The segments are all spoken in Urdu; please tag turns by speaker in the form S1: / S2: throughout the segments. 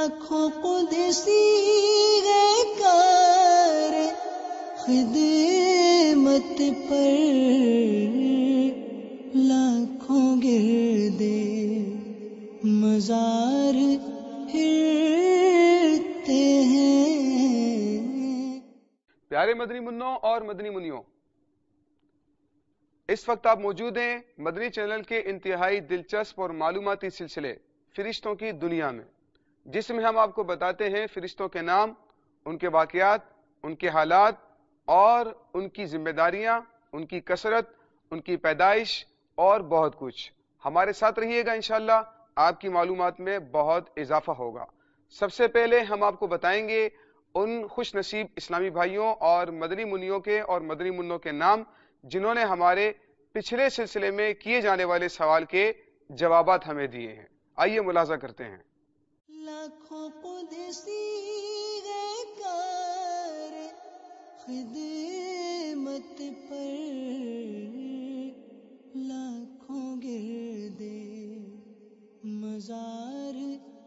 S1: لاکھوں قدسی ہے کار خدمت پر، لاکھوں گردے مزار پھرتے ہیں۔
S2: پیارے مدنی منوں اور مدنی منیوں، اس وقت آپ موجود ہیں مدنی چینل کے انتہائی دلچسپ اور معلوماتی سلسلے فرشتوں کی دنیا میں، جس میں ہم آپ کو بتاتے ہیں فرشتوں کے نام، ان کے واقعات، ان کے حالات اور ان کی ذمہ داریاں، ان کی کثرت، ان کی پیدائش اور بہت کچھ۔ ہمارے ساتھ رہیے گا انشاءاللہ، آپ کی معلومات میں بہت اضافہ ہوگا۔ سب سے پہلے ہم آپ کو بتائیں گے ان خوش نصیب اسلامی بھائیوں اور مدنی منیوں کے اور مدنی منوں کے نام جنہوں نے ہمارے پچھلے سلسلے میں کیے جانے والے سوال کے جوابات ہمیں دیے ہیں۔ آئیے ملاحظہ کرتے ہیں۔
S1: لاکھوں قدسی ہے کار خدمت پر، لاکھوں گردے مزار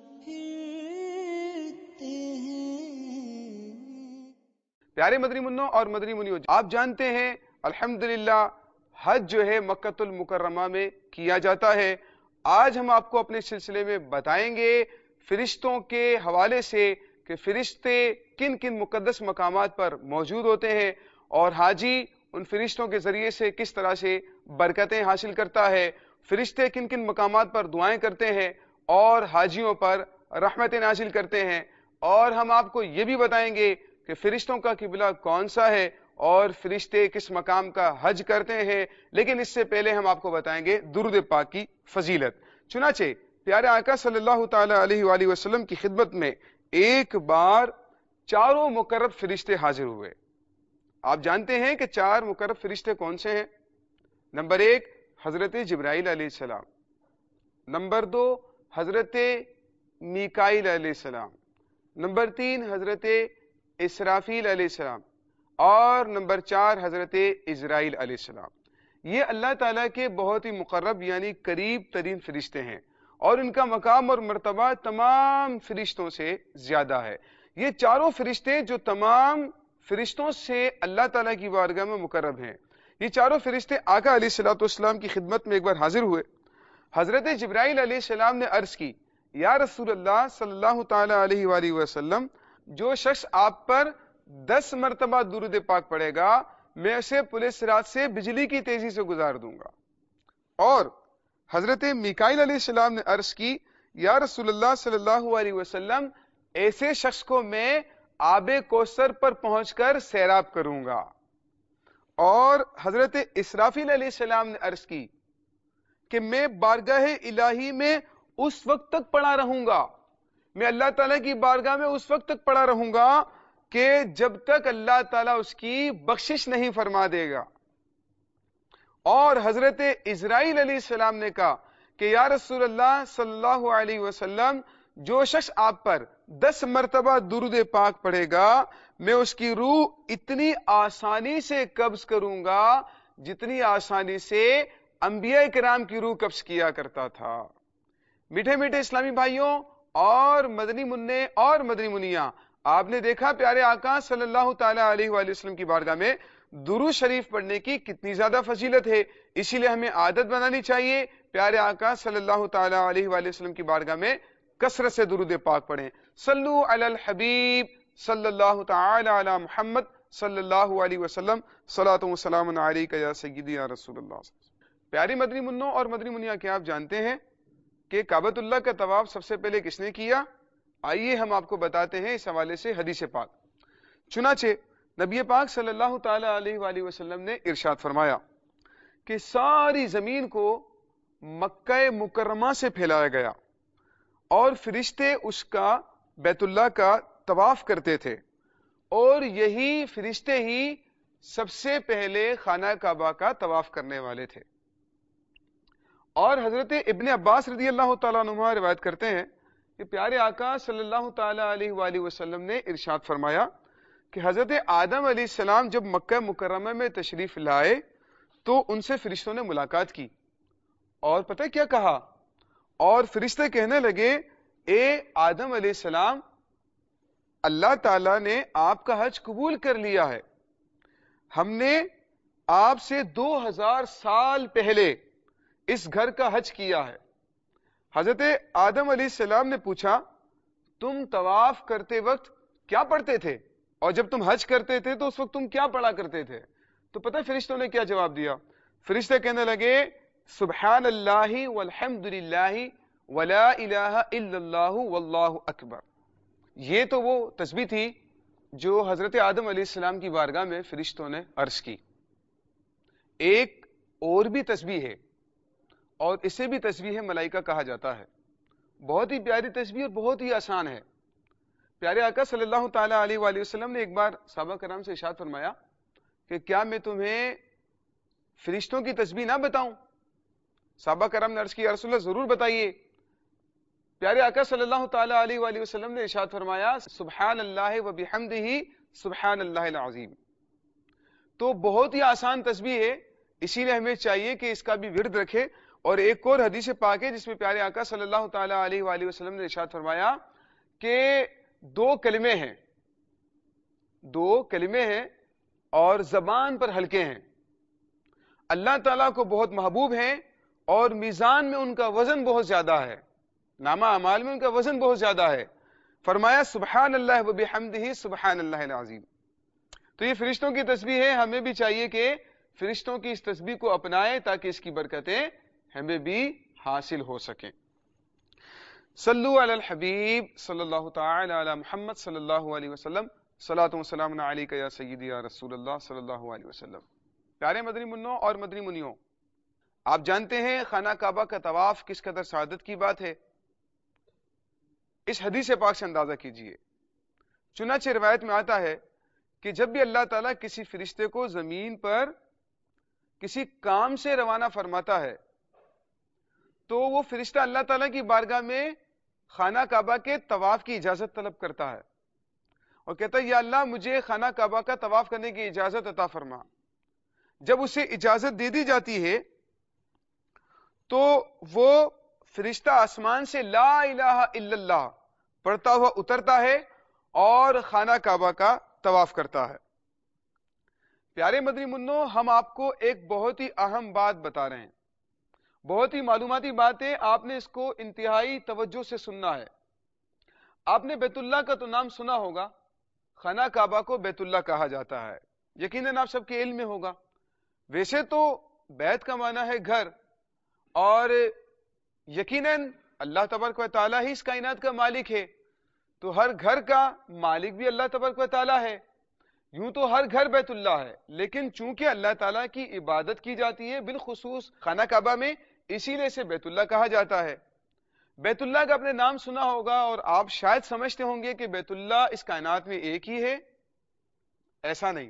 S1: پھرتے ہیں۔
S2: پیارے مدنی منوں اور مدنی منیوں، آپ جانتے ہیں الحمدللہ حج جو ہے مکۃ المکرمہ میں کیا جاتا ہے۔ آج ہم آپ کو اپنے سلسلے میں بتائیں گے فرشتوں کے حوالے سے کہ فرشتے کن کن مقدس مقامات پر موجود ہوتے ہیں اور حاجی ان فرشتوں کے ذریعے سے کس طرح سے برکتیں حاصل کرتا ہے، فرشتے کن کن مقامات پر دعائیں کرتے ہیں اور حاجیوں پر رحمتیں نازل کرتے ہیں، اور ہم آپ کو یہ بھی بتائیں گے کہ فرشتوں کا قبلہ کون سا ہے اور فرشتے کس مقام کا حج کرتے ہیں۔ لیکن اس سے پہلے ہم آپ کو بتائیں گے درود پاک کی فضیلت۔ چنانچہ پیارے آقا صلی اللہ تعالی علیہ وآلہ وسلم کی خدمت میں ایک بار چاروں مقرب فرشتے حاضر ہوئے۔ آپ جانتے ہیں کہ چار مقرب فرشتے کون سے ہیں؟ نمبر 1 حضرت جبرائیل علیہ السلام، نمبر 2 حضرت میکائیل علیہ السلام، نمبر 3 حضرت اسرافیل علیہ السلام، اور نمبر 4 حضرت عزرائیل علیہ السلام۔ یہ اللہ تعالیٰ کے بہت ہی مقرب یعنی قریب ترین فرشتے ہیں، اور ان کا مقام اور مرتبہ تمام فرشتوں سے زیادہ ہے۔ یہ چاروں فرشتے جو تمام فرشتوں سے اللہ تعالیٰ کی بارگاہ میں مقرب ہیں، یہ چاروں فرشتے آقا علیہ الصلوۃ والسلام کی خدمت میں ایک بار حاضر ہوئے۔ حضرت جبرائیل علیہ السلام نے عرض کی، یا رسول اللہ صلی اللہ تعالی علیہ وآلہ وسلم، جو شخص آپ پر 10 مرتبہ درود پاک پڑھے گا میں اسے پل صراط سے بجلی کی تیزی سے گزار دوں گا۔ اور حضرت میکائیل علیہ السلام نے عرض کی، یا رسول اللہ صلی اللہ علیہ وسلم، ایسے شخص کو میں آب کوثر پر پہنچ کر سیراب کروں گا۔ اور حضرت اسرافیل علیہ السلام نے عرض کی کہ میں بارگاہ الہی میں اس وقت تک پڑا رہوں گا، میں اللہ تعالیٰ کی بارگاہ میں اس وقت تک پڑا رہوں گا کہ جب تک اللہ تعالیٰ اس کی بخشش نہیں فرما دے گا۔ اور حضرت عزرائیل علیہ السلام نے کہا کہ یا رسول اللہ صلی اللہ علیہ وسلم، جو شخص آپ پر 10 مرتبہ درود پاک پڑھے گا میں اس کی روح اتنی آسانی سے قبض کروں گا جتنی آسانی سے انبیاء کرام کی روح قبض کیا کرتا تھا۔ میٹھے میٹھے اسلامی بھائیوں اور مدنی منع اور مدنی منیاں، آپ نے دیکھا پیارے آقا صلی اللہ تعالی علیہ وآلہ وسلم کی بارگاہ میں درود شریف پڑھنے کی کتنی زیادہ فضیلت ہے۔ اسی لیے ہمیں عادت بنانی چاہیے پیارے آقا صلی اللہ تعالی علیہ وآلہ وسلم کی بارگاہ میں کثرت سے درود پاک پڑھیں۔ صلو علی الحبیب صلی اللہ تعالی علی محمد صلی اللہ علیہ وسلم، صلاۃ و سلام علیک یا سیدی یا رسول اللہ۔ پیاری مدنی منوں اور مدنی منیاں، کیا آپ جانتے ہیں کہ کعبۃ اللہ کا طواف سب سے پہلے کس نے کیا؟ آئیے ہم آپ کو بتاتے ہیں اس حوالے سے حدیث پاک۔ چنانچہ نبی پاک صلی اللہ تعالی علیہ وآلہ وسلم نے ارشاد فرمایا کہ ساری زمین کو مکہ مکرمہ سے پھیلایا گیا اور فرشتے اس کا بیت اللہ کا طواف کرتے تھے، اور یہی فرشتے ہی سب سے پہلے خانہ کعبہ کا طواف کرنے والے تھے۔ اور حضرت ابن عباس رضی اللہ تعالیٰ عنہ روایت کرتے ہیں کہ پیارے آقا صلی اللہ تعالی علیہ وآلہ وسلم نے ارشاد فرمایا کہ حضرت آدم علیہ السلام جب مکہ مکرمہ میں تشریف لائے تو ان سے فرشتوں نے ملاقات کی، اور پتہ کیا کہا؟ اور فرشتے کہنے لگے اے آدم علیہ السلام، اللہ تعالیٰ نے آپ کا حج قبول کر لیا ہے، ہم نے آپ سے 2000 سال پہلے اس گھر کا حج کیا ہے۔ حضرت آدم علیہ السلام نے پوچھا تم طواف کرتے وقت کیا پڑھتے تھے، اور جب تم حج کرتے تھے تو اس وقت تم کیا پڑھا کرتے تھے؟ تو پتہ فرشتوں نے کیا جواب دیا؟ فرشتے کہنے لگے سبحان اللہ والحمد للہ ولا الہ الا اللہ واللہ اکبر۔ یہ تو وہ تسبیح تھی جو حضرت آدم علیہ السلام کی بارگاہ میں فرشتوں نے عرض کی۔ ایک اور بھی تسبیح ہے، اور اسے بھی تسبیح ملائکہ کہا جاتا ہے، بہت ہی پیاری تسبیح اور بہت ہی آسان ہے۔ پیارے آقا صلی اللہ تعالی علیہ وآلہ وسلم نے ایک بار صحابہ کرام سے ارشاد فرمایا کہ کیا میں تمہیں فرشتوں کی تسبیح نہ بتاؤں؟ صحابہ کرام نے عرض کیا رسول اللہ ضرور بتائیے۔ پیارے آقا صلی اللہ تعالی علیہ وآلہ وسلم نے ارشاد فرمایا سبحان اللہ وبحمدہ سبحان اللہ العظیم۔ تو بہت ہی آسان تسبیح ہے، اسی لیے ہمیں چاہیے کہ اس کا بھی ورد رکھے۔ اور ایک اور حدیث پاک ہے جس میں پیارے آقا صلی اللہ تعالی علیہ وآلہ وسلم نے ارشاد فرمایا کہ دو کلمے ہیں اور زبان پر ہلکے ہیں، اللہ تعالیٰ کو بہت محبوب ہیں، اور میزان میں ان کا وزن بہت زیادہ ہے، نامہ اعمال میں ان کا وزن بہت زیادہ ہے۔ فرمایا سبحان اللہ وبحمدہ سبحان اللہ العظیم۔ تو یہ فرشتوں کی تسبیح ہے، ہمیں بھی چاہیے کہ فرشتوں کی اس تسبیح کو اپنائیں تاکہ اس کی برکتیں ہمیں بھی حاصل ہو سکیں۔ صلو علی الحبیب صلی اللہ تعالی علی محمد صلی اللہ علیہ وسلم، صلاۃ و سلام علیک یا سیدی یا رسول اللہ صلی اللہ علیہ وسلم۔ پیارے مدنی منوں اور مدنی منیوں، آپ جانتے ہیں خانہ کعبہ کا طواف کس قدر سعادت کی بات ہے، اس حدیث پاک سے اندازہ کیجئے۔ چنانچہ روایت میں آتا ہے کہ جب بھی اللہ تعالیٰ کسی فرشتے کو زمین پر کسی کام سے روانہ فرماتا ہے تو وہ فرشتہ اللہ تعالیٰ کی بارگاہ میں خانہ کعبہ کے طواف کی اجازت طلب کرتا ہے اور کہتا ہے یا اللہ مجھے خانہ کعبہ کا طواف کرنے کی اجازت عطا فرما۔ جب اسے اجازت دے دی جاتی ہے تو وہ فرشتہ آسمان سے لا الہ الا اللہ پڑھتا ہوا اترتا ہے اور خانہ کعبہ کا طواف کرتا ہے۔ پیارے مدنی منوں، ہم آپ کو ایک بہت ہی اہم بات بتا رہے ہیں، بہت ہی معلوماتی بات ہے، آپ نے اس کو انتہائی توجہ سے سننا ہے۔ آپ نے بیت اللہ کا تو نام سنا ہوگا، خانہ کعبہ کو بیت اللہ کہا جاتا ہے، یقیناً آپ سب کے علم میں ہوگا۔ ویسے تو بیت کا معنی ہے گھر، اور یقیناً اللہ تبارک و تعالیٰ ہی اس کائنات کا مالک ہے، تو ہر گھر کا مالک بھی اللہ تبارک و تعالیٰ ہے۔ یوں تو ہر گھر بیت اللہ ہے، لیکن چونکہ اللہ تعالیٰ کی عبادت کی جاتی ہے بالخصوص خانہ کعبہ میں، اسی لیے اسے بیت اللہ کہا جاتا ہے۔ بیت اللہ کا اپنے نام سنا ہوگا اور آپ شاید سمجھتے ہوں گے کہ بیت اللہ اس کائنات میں ایک ہی ہے، ایسا نہیں۔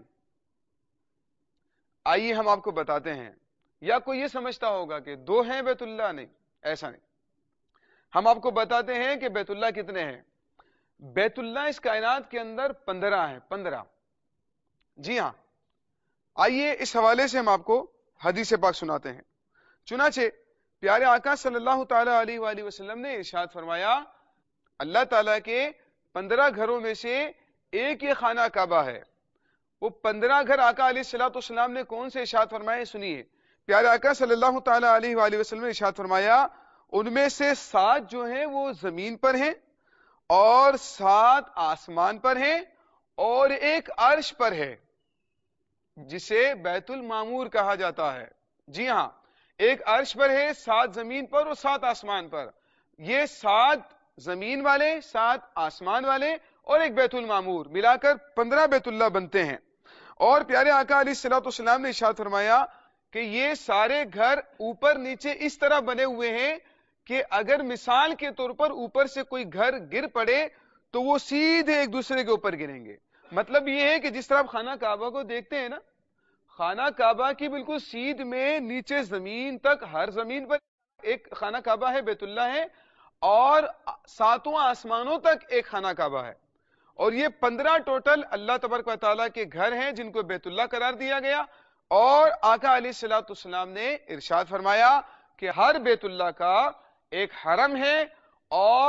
S2: آئیے ہم آپ کو بتاتے ہیں، یا کوئی یہ سمجھتا ہوگا کہ دو ہیں بیت اللہ، نہیں، ایسا نہیں۔ ہم آپ کو بتاتے ہیں کہ بیت اللہ کتنے ہیں۔ بیت اللہ اس کائنات کے اندر 15 ہیں، 15۔ جی ہاں، آئیے اس حوالے سے ہم آپ کو حدیث پاک سناتے ہیں۔ چنانچہ پیارے آقا صلی اللہ تعالی علیہ وآلہ وسلم نے ارشاد فرمایا اللہ تعالیٰ کے 15 گھروں میں سے ایک یہ خانہ کعبہ ہے۔ وہ 15 گھر آقا علیہ الصلوۃ والسلام نے کون سے ارشاد فرمائے سنیے۔ پیارے آقا صلی اللہ تعالی علیہ وآلہ وسلم نے ارشاد فرمایا ان میں سے 7 جو ہیں وہ زمین پر ہیں، اور 7 آسمان پر ہیں، اور ایک عرش پر ہے جسے بیت المعمور کہا جاتا ہے۔ جی ہاں، ایک عرش پر ہے، 7 زمین پر اور 7 آسمان پر۔ یہ 7 زمین والے، 7 آسمان والے اور ایک بیت المعمور ملا کر 15 بیت اللہ بنتے ہیں۔ اور پیارے آقا علیہ الصلوۃ والسلام نے ارشاد فرمایا کہ یہ سارے گھر اوپر نیچے اس طرح بنے ہوئے ہیں کہ اگر مثال کے طور پر اوپر سے کوئی گھر گر پڑے تو وہ سیدھے ایک دوسرے کے اوپر گریں گے۔ مطلب یہ ہے کہ جس طرح آپ خانہ کعبہ کو دیکھتے ہیں نا، خانہ کعبہ کی بالکل سیدھ میں نیچے زمین تک، ہر زمین پر ایک خانہ کعبہ ہے، بیت اللہ ہے، اور 7 آسمانوں تک ایک خانہ کعبہ ہے۔ اور یہ 15 ٹوٹل اللہ تبارک و تعالیٰ کے گھر ہیں جن کو بیت اللہ قرار دیا گیا۔ اور آقا علیہ الصلوۃ والسلام نے ارشاد فرمایا کہ ہر بیت اللہ کا ایک حرم ہے، اور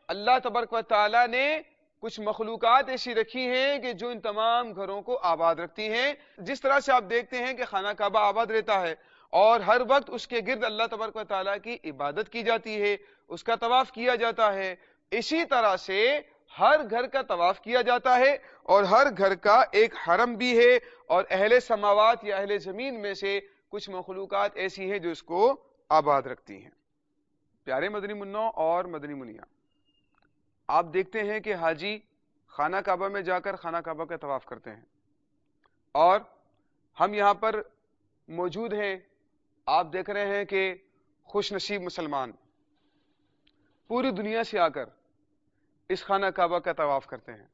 S2: اللہ تبارک و تعالیٰ نے کچھ مخلوقات ایسی رکھی ہیں کہ جو ان تمام گھروں کو آباد رکھتی ہیں. جس طرح سے آپ دیکھتے ہیں کہ خانہ کعبہ آباد رہتا ہے اور ہر وقت اس کے گرد اللہ تبارک و تعالیٰ کی عبادت کی جاتی ہے, اس کا طواف کیا جاتا ہے, اسی طرح سے ہر گھر کا طواف کیا جاتا ہے اور ہر گھر کا ایک حرم بھی ہے, اور اہل سماوات یا اہل زمین میں سے کچھ مخلوقات ایسی ہیں جو اس کو آباد رکھتی ہیں. پیارے مدنی منوں اور مدنی منیاں, آپ دیکھتے ہیں کہ حاجی خانہ کعبہ میں جا کر خانہ کعبہ کا طواف کرتے ہیں, اور ہم یہاں پر موجود ہیں. آپ دیکھ رہے ہیں کہ خوش نصیب مسلمان پوری دنیا سے آ کر اس خانہ کعبہ کا طواف کرتے ہیں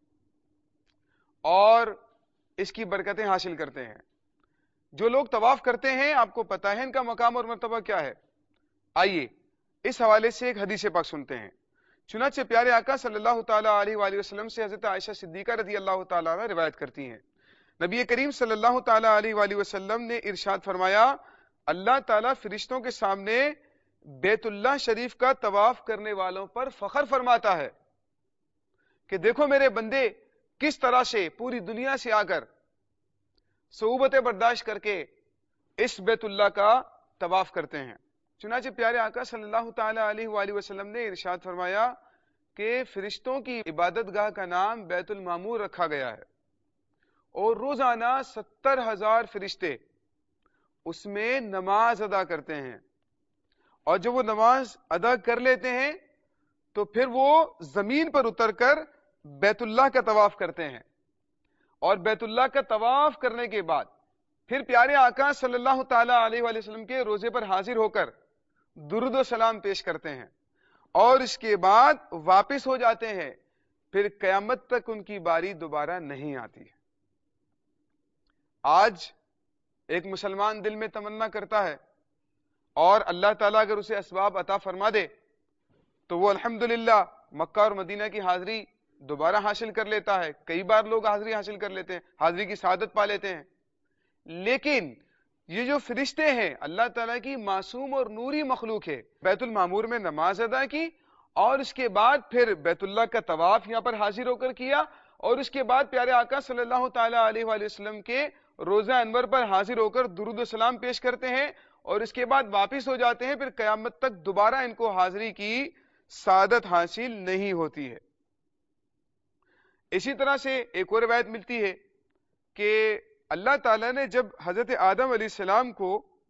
S2: اور اس کی برکتیں حاصل کرتے ہیں. جو لوگ طواف کرتے ہیں آپ کو پتہ ہے ان کا مقام اور مرتبہ کیا ہے. آئیے اس حوالے سے ایک حدیث پاک سنتے ہیں. چنانچہ پیارے آقا صلی اللہ تعالیٰ علیہ وآلہ وسلم سے حضرت عائشہ صدیقہ رضی اللہ تعالیٰ عنہ روایت کرتی ہیں, نبی کریم صلی اللہ تعالیٰ علیہ وآلہ وسلم نے ارشاد فرمایا, اللہ تعالیٰ فرشتوں کے سامنے بیت اللہ شریف کا طواف کرنے والوں پر فخر فرماتا ہے کہ دیکھو میرے بندے کس طرح سے پوری دنیا سے آ کر صعوبتیں برداشت کر کے اس بیت اللہ کا طواف کرتے ہیں. چنانچہ پیارے آقا صلی اللہ تعالیٰ علیہ وآلہ وسلم نے ارشاد فرمایا کہ فرشتوں کی عبادت گاہ کا نام بیت المعمور رکھا گیا ہے, اور روزانہ 70,000 فرشتے اس میں نماز ادا کرتے ہیں, اور جب وہ نماز ادا کر لیتے ہیں تو پھر وہ زمین پر اتر کر بیت اللہ کا طواف کرتے ہیں, اور بیت اللہ کا طواف کرنے کے بعد پھر پیارے آقا صلی اللہ تعالیٰ علیہ وآلہ وسلم کے روزے پر حاضر ہو کر درود و سلام پیش کرتے ہیں, اور اس کے بعد واپس ہو جاتے ہیں. پھر قیامت تک ان کی باری دوبارہ نہیں آتی. آج ایک مسلمان دل میں تمنا کرتا ہے اور اللہ تعالیٰ اگر اسے اسباب عطا فرما دے تو وہ الحمدللہ مکہ اور مدینہ کی حاضری دوبارہ حاصل کر لیتا ہے. کئی بار لوگ حاضری حاصل کر لیتے ہیں, حاضری کی سعادت پا لیتے ہیں. لیکن یہ جو فرشتے ہیں اللہ تعالیٰ کی معصوم اور نوری مخلوق ہے, بیت المعمور میں نماز ادا کی اور اس کے بعد پھر بیت اللہ کا طواف یہاں پر حاضر ہو کر کیا, اور اس کے بعد پیارے آقا صلی اللہ تعالیٰ علیہ وآلہ وسلم کے روزہ انور پر حاضر ہو کر درود و سلام پیش کرتے ہیں, اور اس کے بعد واپس ہو جاتے ہیں. پھر قیامت تک دوبارہ ان کو حاضری کی سعادت حاصل نہیں ہوتی ہے. اسی طرح سے ایک اور روایت ملتی ہے کہ اللہ تعالیٰ نے جب حضرت آدم علیہ السلام کو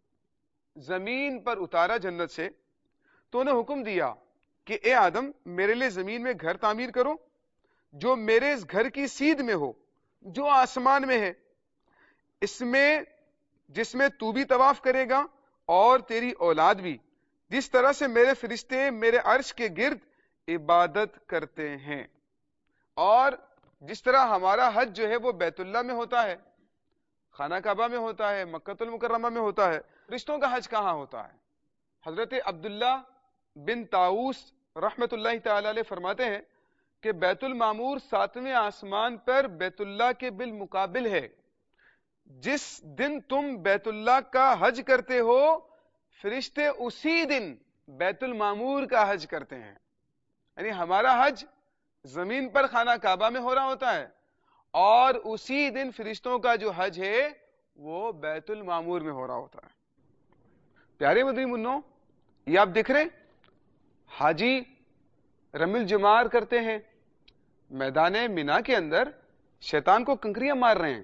S2: زمین پر اتارا جنت سے تو انہیں حکم دیا کہ اے آدم میرے لیے زمین میں گھر تعمیر کرو جو میرے اس گھر کی سیدھ میں ہو جو آسمان میں ہے, اس میں جس میں تو بھی طواف کرے گا اور تیری اولاد بھی, جس طرح سے میرے فرشتے میرے عرش کے گرد عبادت کرتے ہیں. اور جس طرح ہمارا حج جو ہے وہ بیت اللہ میں ہوتا ہے, خانہ کعبہ میں ہوتا ہے, مکہ المکرمہ میں ہوتا ہے, فرشتوں کا حج کہاں ہوتا ہے؟ حضرت عبداللہ بن طاؤس رحمت اللہ تعالی علیہ فرماتے ہیں کہ بیت المعمور 7ویں آسمان پر بیت اللہ کے بالمقابل ہے. جس دن تم بیت اللہ کا حج کرتے ہو فرشتے اسی دن بیت المعمور کا حج کرتے ہیں. یعنی ہمارا حج زمین پر خانہ کعبہ میں ہو رہا ہوتا ہے, اور اسی دن فرشتوں کا جو حج ہے وہ بیت المعمور میں ہو رہا ہوتا ہے. پیارے مدنی منوں, یہ آپ دیکھ رہے ہیں حاجی رمی الجمار کرتے ہیں, میدان مینا کے اندر شیطان کو کنکریاں مار رہے ہیں.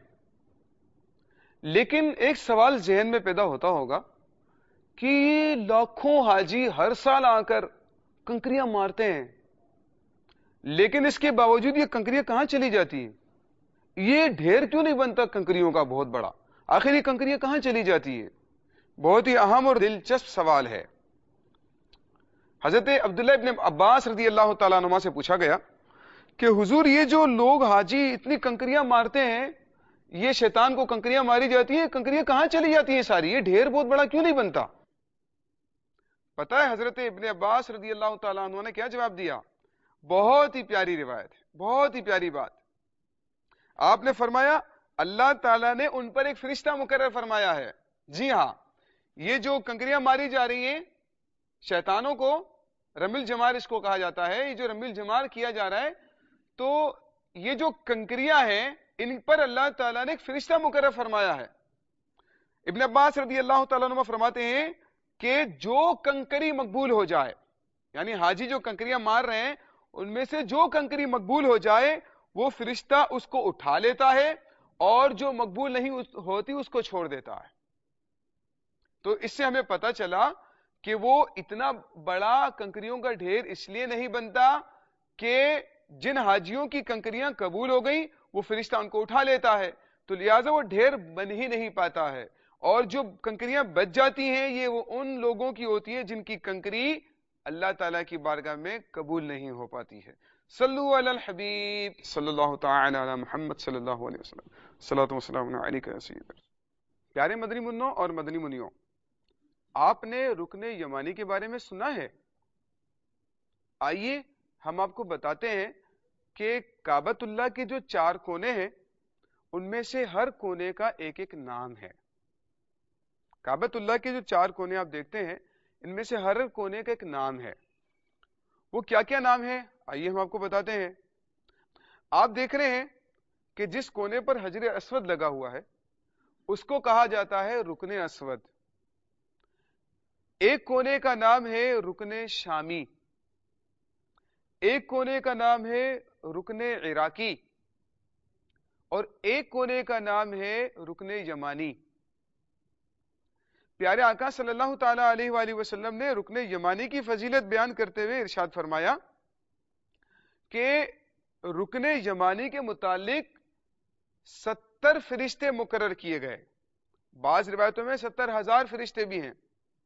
S2: لیکن ایک سوال ذہن میں پیدا ہوتا ہوگا کہ لاکھوں حاجی ہر سال آ کر کنکریاں مارتے ہیں, لیکن اس کے باوجود یہ کنکریاں کہاں چلی جاتی ہیں؟ یہ ڈھیر کیوں نہیں بنتا کنکریوں کا بہت بڑا؟ آخر یہ کنکریاں کہاں چلی جاتی ہیں؟ بہت ہی اہم اور دلچسپ سوال ہے. حضرت عبداللہ ابن عباس رضی اللہ تعالیٰ عنہ سے پوچھا گیا کہ حضور یہ جو لوگ حاجی اتنی کنکریاں مارتے ہیں, یہ شیطان کو کنکریاں ماری جاتی ہیں, کنکریاں کہاں چلی جاتی ہیں ساری, یہ ڈھیر بہت بڑا کیوں نہیں بنتا؟ پتہ ہے حضرت ابن عباس رضی اللہ تعالیٰ عنہ نے کیا جواب دیا؟ بہت ہی پیاری روایت ہے, بہت ہی پیاری بات. آپ نے فرمایا اللہ تعالیٰ نے ان پر ایک فرشتہ مقرر فرمایا ہے. جی ہاں, یہ جو کنکریاں ماری جا رہی ہیں شیطانوں کو, रमिल जमार इसको कहा जाता है। ये जो रमिल जमार किया जा रहा है, तो ये जो कंकरियां हैं, इन पर अल्लाह ताला ने एक फरिश्ता मुकर्रर फरमाया है। इब्न अब्बास रदी अल्लाह ताला अन्हुमा फरमाते हैं कि जो कंकरी मकबूल हो जाए, यानी हाजी जो कंकरियां मार रहे हैं, उनमें से जो कंकरी मकबूल हो जाए वो फरिश्ता उसको उठा लेता है, और जो मकबूल नहीं होती उसको छोड़ देता है। तो इससे हमें पता चला कि वो इतना बड़ा कंकरियों का ढेर इसलिए नहीं बनता कि जिन हाजियों की कंकरियां कबूल हो गई वो फरिश्ता उनको उठा लेता है, तो लिहाजा वो ढेर बन ही नहीं पाता है। और जो कंकरियां बच जाती हैं, ये वो उन लोगों की होती है जिनकी कंकरी अल्लाह ताला की बारगाह में कबूल नहीं हो पाती है। सल्लु अलल हबीब सल्लल्लाहु तआला अला मुहम्मद सल्लल्लाहु अलैहि वसल्लम, सल्लल्लाहु वसल्लम अलैका या सय्यद। प्यारे मदनी मुन्नों और मदनी मुनियों, आपने रुकने यमानी के बारे में सुना है? आइए हम आपको बताते हैं कि काबतुल्लाह के जो 4 कोने हैं, उनमें से हर कोने का एक एक नाम है। काबतुल्लाह के जो 4 कोने आप देखते हैं, इनमें से हर कोने का एक नाम है। वो क्या क्या नाम है, आइए हम आपको बताते हैं। आप देख रहे हैं कि जिस कोने पर हजर अस्वद लगा हुआ है, उसको कहा जाता है रुकने अस्वद। एक कोने का नाम है रुकने शामी, एक कोने का नाम है रुकने इराकी, और एक कोने का नाम है रुकने यमानी। प्यारे आका सल्लल्लाहु ताला अलैहि वसल्लम ने रुकने यमानी की फजीलत बयान करते हुए इरशाद फरमाया कि रुकने यमानी के मुतालिक 70 फरिश्ते मुकर्रर किए गए। बाज रिवायतों में 70,000 फरिश्ते भी हैं।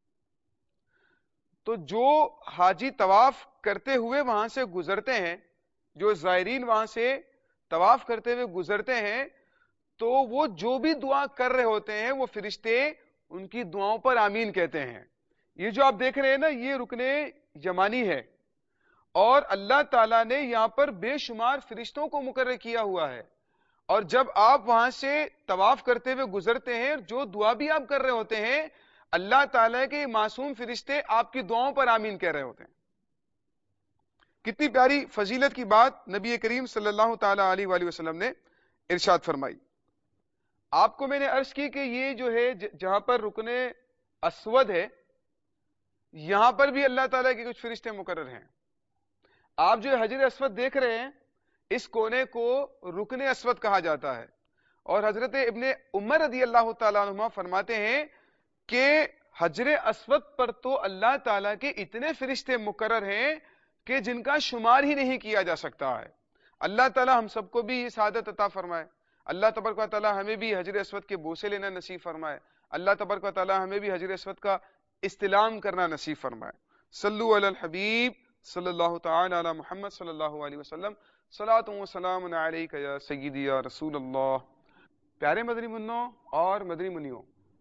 S2: तो जो हाजी तवाफ करते हुए वहां से गुजरते हैं, जो ज़ायरीन वहां से तवाफ करते हुए गुजरते हैं, तो वो जो भी दुआ कर रहे होते हैं, वो फरिश्ते उनकी दुआओं पर आमीन कहते हैं। ये जो आप देख रहे हैं ना, ये रुकने यमानी है, और अल्लाह ताला ने यहां पर बेशुमार फरिश्तों को मुकर्रर किया हुआ है। और जब आप वहां से तवाफ करते हुए गुजरते हैं, जो दुआ भी आप कर रहे होते हैं, अल्लाह ताला के मासूम फरिश्ते आपकी दुआओं पर आमीन कह रहे होते हैं। कितनी प्यारी फजीलत की बात नबी करीम सल्लल्लाहु ताला अलैहि वसल्लम ने इरशाद फरमाई। आपको मैंने अर्ज की कि ये जो है जहां पर रुकने अस्वद है, यहां पर भी अल्लाह ताला के कुछ फरिश्ते मुकर्रर हैं। आप जो हजर अस्वद देख रहे हैं, इस कोने को रुकने अस्वद कहा जाता है। और हजरत इब्ने उमर रदी अल्लाह ताला अन्हुमा फरमाते हैं कि हजर अस्वद पर तो अल्लाह ताला के इतने फरिश्ते मुकर्रर हैं कि जिनका शुमार ही नहीं किया जा सकता है। अल्लाह ताला हम सबको भी ये सादत अता फरमाए। अल्लाह तबारक व तआला हमें भी हजर अस्वद के बोसे लेना नसीब फरमाए। अल्लाह तबारक व तआला हमें भी हजर अस्वद का इस्तिलाम करना नसीब फरमाए। सल्लु अलल हबीब सल्लल्लाहु तआला अला मुहम्मद सल्लल्लाहु अलैहि वसल्लम, सलातु व सलामुन अलैका या सय्यदी या रसूल अल्लाह। प्यारे मदनी मुन्नों और मदनी मुनियों,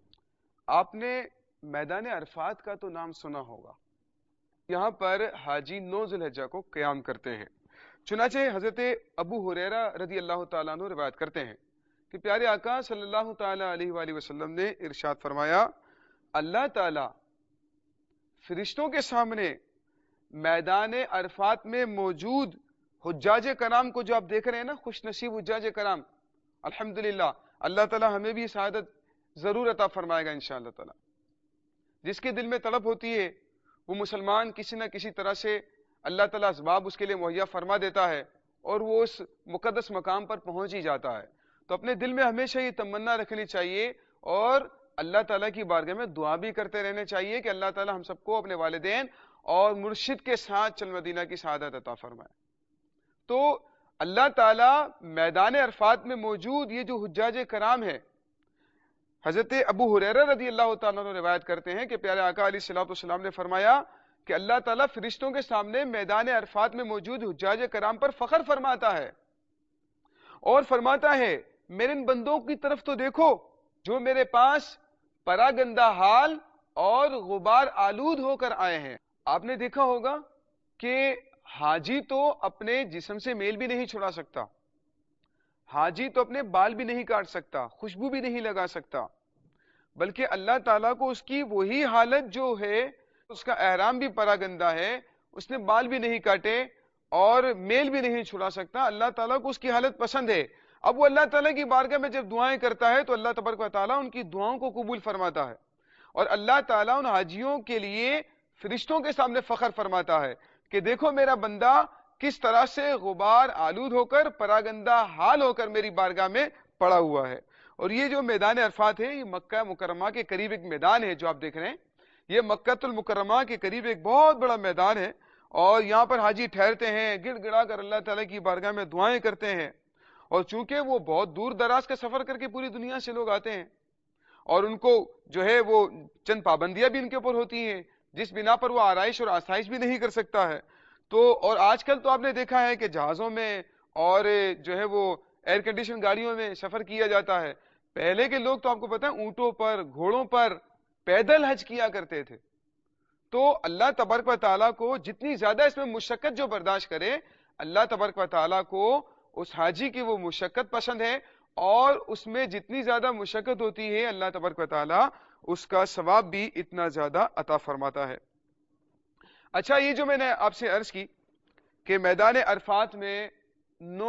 S2: आपने मैदान अरफात का तो नाम सुना होगा। यहां पर हाजी 9 ज़ुल्हिज्जा को क़याम करते हैं। चुनाचे हजरत अबू हुरैरा रदी अल्लाह ताला अन्हु रिवायत करते हैं कि प्यारे आका सल्लल्लाहु ताला अलैहि वसल्लम ने इरशाद फरमाया, अल्लाह ताला फरिश्तों के सामने मैदान अरफात में मौजूद हुज्जाज कराम को, जो आप देख रहे हैं ना, खुश नसीब हुज्जाज कराम, अल्हम्दुलिल्लाह, अल्लाह ताला हमें भी सआदत जरूर अता फरमाएगा इंशाअल्लाह ताला। जिसके दिल में तड़प होती है, वो मुसलमान किसी न किसी तरह से अल्लाह ताला असबाब उसके लिए मुहैया फरमा देता है, और वो उस मुकद्दस मकाम पर पहुंच ही जाता है। तो अपने दिल में हमेशा ये तमन्ना रखनी चाहिए, और अल्लाह ताला की बारगाह में दुआ भी करते रहने चाहिए कि अल्लाह ताला हम सबको अपने वालिदैन और मुर्शिद के साथ चल मदीना की सआदत अता फरमाए। तो अल्लाह ताला मैदान अरफात में मौजूद ये जो हुज्जाज कराम है, हजरत अबू हुरैरा रदी अल्लाह ताला अन्हु रिवायत करते हैं कि प्यारे आका अलैहिस्सलातु वस्सलाम ने फरमाया कि अल्लाह ताला फरिश्तों के सामने मैदान अरफात में मौजूद हुज्जाज कराम पर फख्र फरमाता है, और फरमाता है, मेरे इन बंदों की तरफ तो देखो जो मेरे पास परागंदा हाल और गुबार आलूद होकर आए हैं। आपने देखा होगा कि हाजी तो अपने जिस्म से मेल भी नहीं छुड़ा सकता, हाजी तो अपने बाल भी नहीं काट सकता, खुशबू भी नहीं लगा सकता, बल्कि अल्लाह ताला को उसकी वही हालत जो है, उसका एहराम भी परागंदा है, اس نے بال بھی نہیں کاٹے اور میل بھی نہیں چھڑا سکتا، اللہ تعالیٰ کو اس کی حالت پسند ہے۔ اب وہ اللہ تعالیٰ کی بارگاہ میں جب دعائیں کرتا ہے تو اللہ تبارک و تعالیٰ ان کی دعاؤں کو قبول فرماتا ہے، اور اللہ تعالیٰ ان حاجیوں کے لیے فرشتوں کے سامنے فخر فرماتا ہے کہ دیکھو میرا بندہ کس طرح سے غبار آلود ہو کر پراگندہ حال ہو کر میری بارگاہ میں پڑا ہوا ہے۔ اور یہ جو میدان عرفات ہے، یہ مکہ مکرمہ کے قریب ایک میدان ہے جو آپ دیکھ رہے ہیں، یہ مکہ المکرمہ کے قریب ایک بہت بڑا میدان ہے، اور یہاں پر حاجی ٹھہرتے ہیں، گڑ گڑا کر اللہ تعالیٰ کی بارگاہ میں دعائیں کرتے ہیں۔ اور چونکہ وہ بہت دور دراز کا سفر کر کے پوری دنیا سے لوگ آتے ہیں، اور ان کو جو ہے وہ چند پابندیاں بھی ان کے اوپر ہوتی ہیں جس بنا پر وہ آرائش اور آسائش بھی نہیں کر سکتا ہے۔ تو اور آج کل تو آپ نے دیکھا ہے کہ جہازوں میں اور جو ہے وہ ایئر کنڈیشن گاڑیوں میں سفر کیا جاتا ہے، پہلے کے لوگ تو آپ کو پتہ ہے اونٹوں پر، گھوڑوں پر پیدل حج کیا کرتے تھے۔ تو اللہ تبارک و تعالیٰ کو جتنی زیادہ اس میں مشقت جو برداشت کرے، اللہ تبارک و تعالیٰ کو اس حاجی کی وہ مشقت پسند ہے، اور اس میں جتنی زیادہ مشقت ہوتی ہے اللہ تبارک و تعالیٰ اس کا ثواب بھی اتنا زیادہ عطا فرماتا ہے۔ اچھا، یہ جو میں نے آپ سے عرض کی کہ میدان عرفات میں 9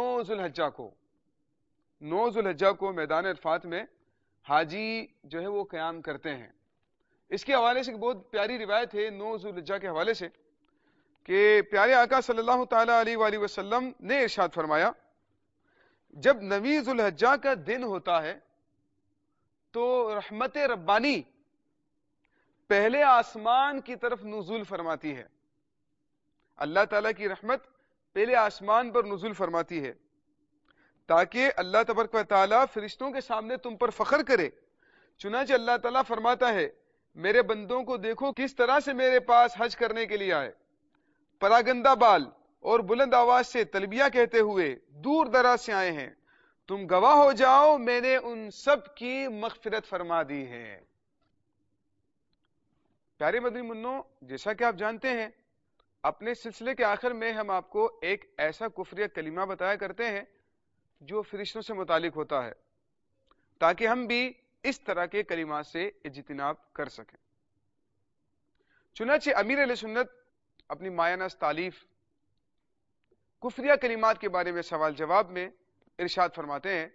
S2: ذو الحجہ کو میدان عرفات میں حاجی جو ہے وہ قیام کرتے ہیں۔ اس کے حوالے سے ایک بہت پیاری روایت ہے 9 ذو الحجہ کے حوالے سے، کہ پیارے آقا صلی اللہ تعالی علیہ وآلہ وسلم نے ارشاد فرمایا، جب 9 ذو الحجہ کا دن ہوتا ہے تو رحمت ربانی پہلے آسمان کی طرف نزول فرماتی ہے، اللہ تعالیٰ کی رحمت پہلے آسمان پر نزول فرماتی ہے تاکہ اللہ تبارک و تعالیٰ فرشتوں کے سامنے تم پر فخر کرے۔ چنانچہ اللہ تعالیٰ فرماتا ہے، میرے بندوں کو دیکھو کس طرح سے میرے پاس حج کرنے کے لیے آئے، پراگندہ بال اور بلند آواز سے تلبیہ کہتے ہوئے دور دراز سے آئے ہیں، تم گواہ ہو جاؤ میں نے ان سب کی مغفرت فرما دی ہے۔ پیارے مدنی منوں، جیسا کہ آپ جانتے ہیں اپنے سلسلے کے آخر میں ہم آپ کو ایک ایسا کفریہ کلمہ بتایا کرتے ہیں جو فرشتوں سے متعلق ہوتا ہے، تاکہ ہم بھی اس طرح کے کلمات سے اجتناب کر سکیں۔ چنانچہ امیر اہل سنت اپنی مایہ ناز تالیف کفریہ کلمات کے بارے میں سوال جواب میں ارشاد فرماتے ہیں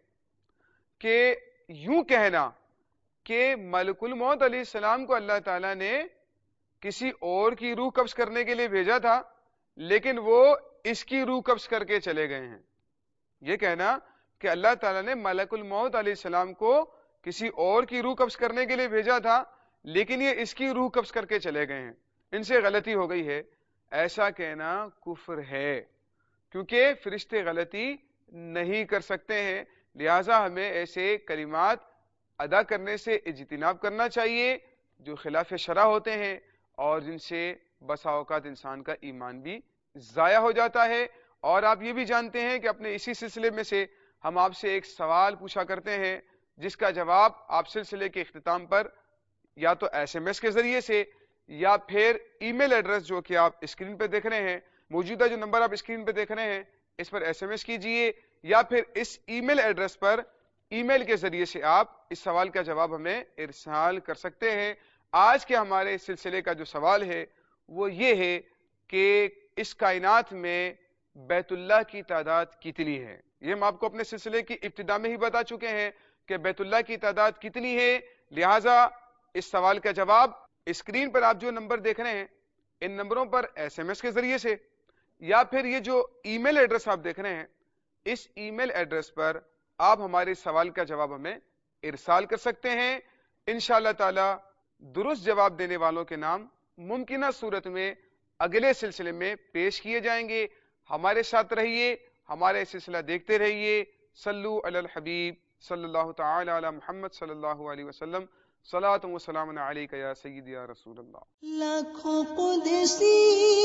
S2: کہ یوں کہنا کہ ملک الموت علیہ السلام کو اللہ تعالیٰ نے کسی اور کی روح قبض کرنے کے لیے بھیجا تھا لیکن وہ اس کی روح قبض کر کے چلے گئے ہیں، یہ کہنا کہ اللہ تعالیٰ نے ملک الموت علیہ السلام کو کسی اور کی روح قبض کرنے کے لیے بھیجا تھا لیکن یہ اس کی روح قبض کر کے چلے گئے ہیں، ان سے غلطی ہو گئی ہے، ایسا کہنا کفر ہے، کیونکہ فرشتے غلطی نہیں کر سکتے ہیں، لہٰذا ہمیں ایسے کلمات ادا کرنے سے اجتناب کرنا چاہیے جو خلاف شرع ہوتے ہیں اور جن سے بسا اوقات انسان کا ایمان بھی ضائع ہو جاتا ہے۔ اور آپ یہ بھی جانتے ہیں کہ اپنے اسی سلسلے میں سے ہم آپ سے ایک سوال پوچھا کرتے ہیں جس کا جواب آپ سلسلے کے اختتام پر یا تو SMS کے ذریعے سے یا پھر ای میل ایڈریس جو کہ آپ اسکرین پہ دیکھ رہے ہیں، موجودہ جو نمبر آپ اسکرین پہ دیکھ رہے ہیں اس پر SMS کیجئے، یا پھر اس ای میل ایڈریس پر ای میل کے ذریعے سے آپ اس سوال کا جواب ہمیں ارسال کر سکتے ہیں۔ آج کے ہمارے سلسلے کا جو سوال ہے وہ یہ ہے کہ اس کائنات میں بیت اللہ کی تعداد کتنی ہے؟ یہ ہم آپ کو اپنے سلسلے کی ابتدا میں ہی بتا چکے ہیں کہ بیت اللہ کی تعداد کتنی ہے، لہٰذا اس سوال کا جواب اسکرین پر آپ جو نمبر دیکھ رہے ہیں ان نمبروں پر SMS کے ذریعے سے یا پھر یہ جو ای میل ایڈریس آپ دیکھ رہے ہیں اس ای میل ایڈریس پر آپ ہمارے سوال کا جواب ہمیں ارسال کر سکتے ہیں۔ انشاءاللہ تعالی درست جواب دینے والوں کے نام ممکنہ صورت میں اگلے سلسلے میں پیش کیے جائیں گے۔ ہمارے ساتھ رہیے، ہمارے سلسلہ دیکھتے رہیے۔ صلو علی الحبیب صلی اللہ تعالی علی محمد صلی اللہ علیہ وسلم، صلاۃ و سلام علیک یا سیدی یا رسول اللہ۔
S1: لاکھوں قدسی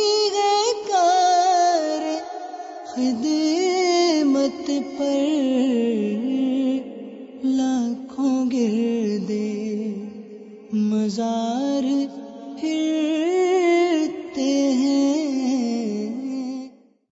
S1: ہے کار خدمت پر